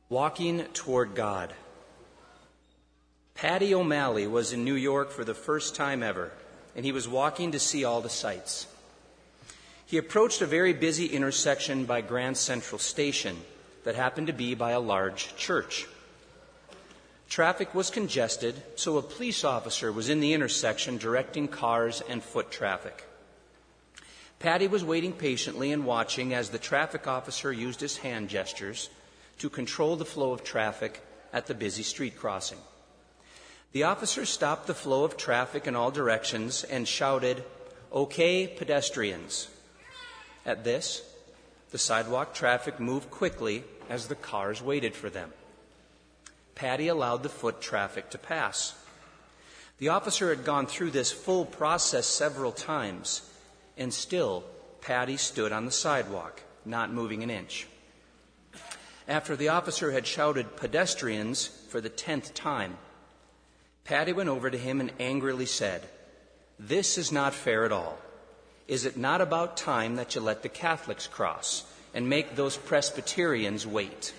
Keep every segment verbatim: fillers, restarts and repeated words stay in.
Walking toward God. Paddy O'Malley was in New York for the first time ever, and he was walking to see all the sights. He approached a very busy intersection by Grand Central Station that happened to be by a large church. Traffic was congested, so a police officer was in the intersection directing cars and foot traffic. Paddy was waiting patiently and watching as the traffic officer used his hand gestures to control the flow of traffic at the busy street crossing. The officer stopped the flow of traffic in all directions and shouted, "Okay, pedestrians." At this, the sidewalk traffic moved quickly as the cars waited for them. Paddy allowed the foot traffic to pass. The officer had gone through this full process several times, and still Paddy stood on the sidewalk, not moving an inch. After the officer had shouted "pedestrians" for the tenth time, Paddy went over to him and angrily said, "This is not fair at all. Is it not about time that you let the Catholics cross and make those Presbyterians wait?"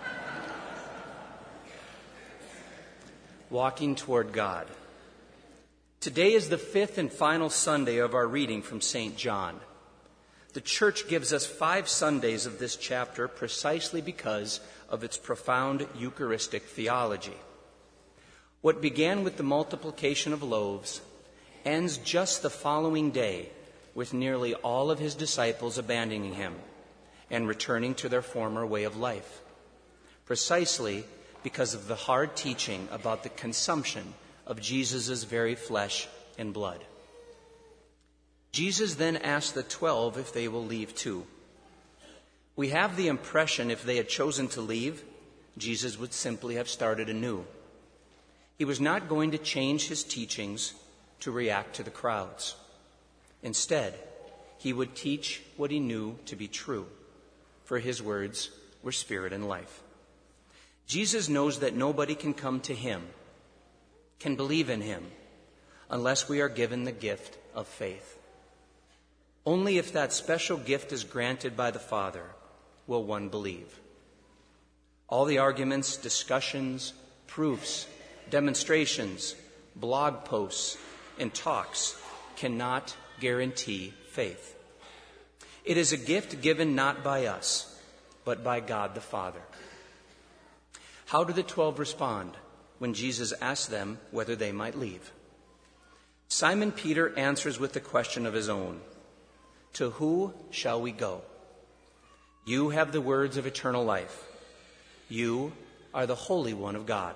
Walking toward God. Today is the fifth and final Sunday of our reading from Saint John. The Church gives us five Sundays of this chapter precisely because of its profound Eucharistic theology. What began with the multiplication of loaves ends just the following day with nearly all of his disciples abandoning him and returning to their former way of life, precisely because of the hard teaching about the consumption of Jesus' very flesh and blood. Jesus then asked the twelve if they will leave too. We have the impression if they had chosen to leave, Jesus would simply have started anew. He was not going to change his teachings to react to the crowds. Instead, he would teach what he knew to be true, for his words were spirit and life. Jesus knows that nobody can come to him, can believe in him, unless we are given the gift of faith. Only if that special gift is granted by the Father will one believe. All the arguments, discussions, proofs, demonstrations, blog posts, and talks cannot guarantee faith. It is a gift given not by us, but by God the Father. How do the twelve respond when Jesus asked them whether they might leave? Simon Peter answers with the question of his own. To who shall we go? You have the words of eternal life. You are the Holy One of God.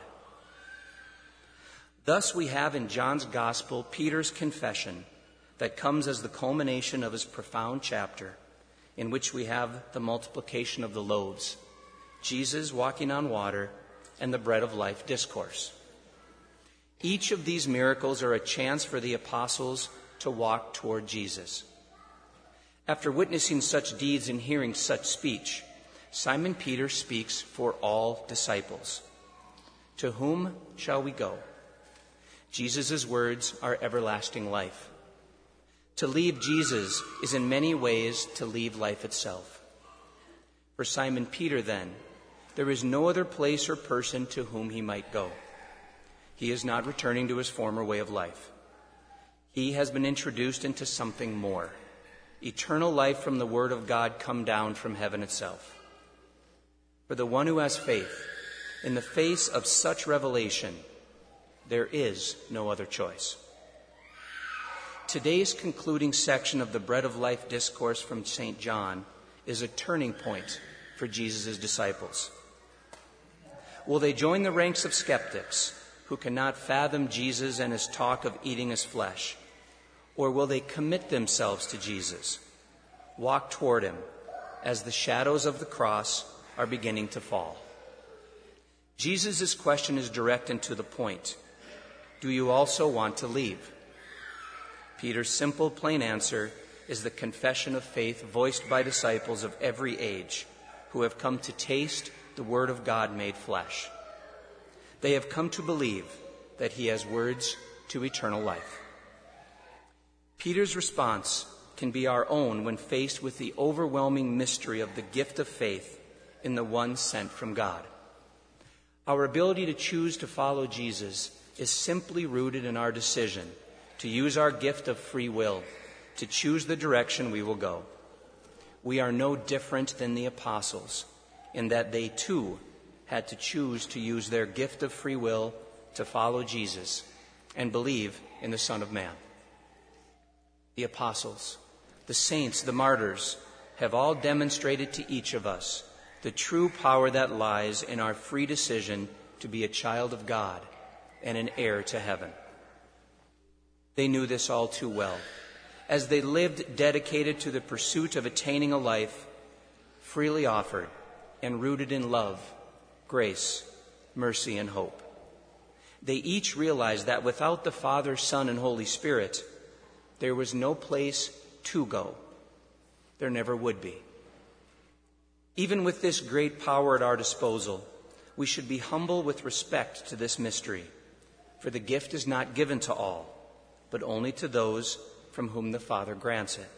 Thus we have in John's Gospel Peter's confession that comes as the culmination of his profound chapter, in which we have the multiplication of the loaves, Jesus walking on water, and the bread of life discourse. Each of these miracles are a chance for the apostles to walk toward Jesus. After witnessing such deeds and hearing such speech, Simon Peter speaks for all disciples. To whom shall we go? Jesus' words are everlasting life. To leave Jesus is in many ways to leave life itself. For Simon Peter, then, there is no other place or person to whom he might go. He is not returning to his former way of life. He has been introduced into something more, eternal life from the Word of God come down from heaven itself. For the one who has faith, in the face of such revelation, there is no other choice. Today's concluding section of the Bread of Life discourse from Saint John is a turning point for Jesus' disciples. Will they join the ranks of skeptics who cannot fathom Jesus and his talk of eating his flesh? Or will they commit themselves to Jesus, walk toward him as the shadows of the cross are beginning to fall? Jesus' question is direct and to the point. Do you also want to leave? Peter's simple, plain answer is the confession of faith voiced by disciples of every age who have come to taste the Word of God made flesh. They have come to believe that he has words to eternal life. Peter's response can be our own when faced with the overwhelming mystery of the gift of faith in the one sent from God. Our ability to choose to follow Jesus is simply rooted in our decision to use our gift of free will to choose the direction we will go. We are no different than the apostles in that they too had to choose to use their gift of free will to follow Jesus and believe in the Son of Man. The apostles, the saints, the martyrs have all demonstrated to each of us the true power that lies in our free decision to be a child of God and an heir to heaven. They knew this all too well, as they lived dedicated to the pursuit of attaining a life freely offered and rooted in love, grace, mercy, and hope. They each realized that without the Father, Son, and Holy Spirit, there was no place to go. There never would be. Even with this great power at our disposal, we should be humble with respect to this mystery, for the gift is not given to all, but only to those from whom the Father grants it.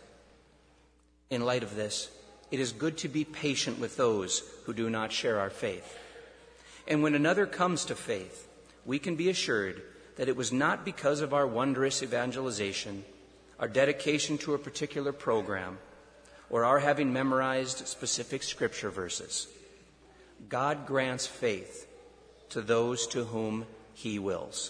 In light of this, it is good to be patient with those who do not share our faith. And when another comes to faith, we can be assured that it was not because of our wondrous evangelization, our dedication to a particular program, or our having memorized specific scripture verses. God grants faith to those to whom he wills.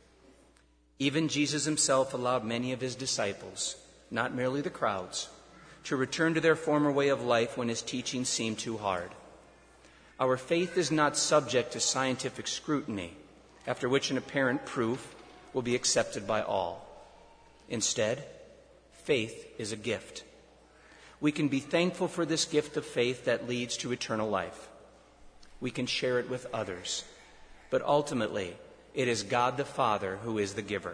Even Jesus himself allowed many of his disciples, not merely the crowds, to return to their former way of life when his teaching seemed too hard. Our faith is not subject to scientific scrutiny, after which an apparent proof will be accepted by all. Instead, faith is a gift. We can be thankful for this gift of faith that leads to eternal life. We can share it with others. But ultimately, it is God the Father who is the giver.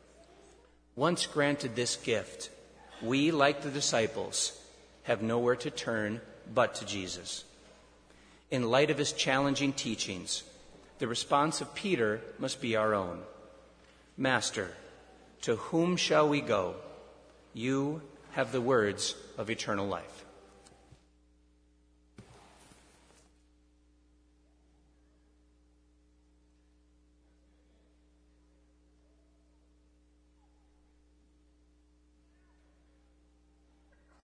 Once granted this gift, we, like the disciples, have nowhere to turn but to Jesus. In light of his challenging teachings, the response of Peter must be our own. Master, to whom shall we go? You have the words of eternal life.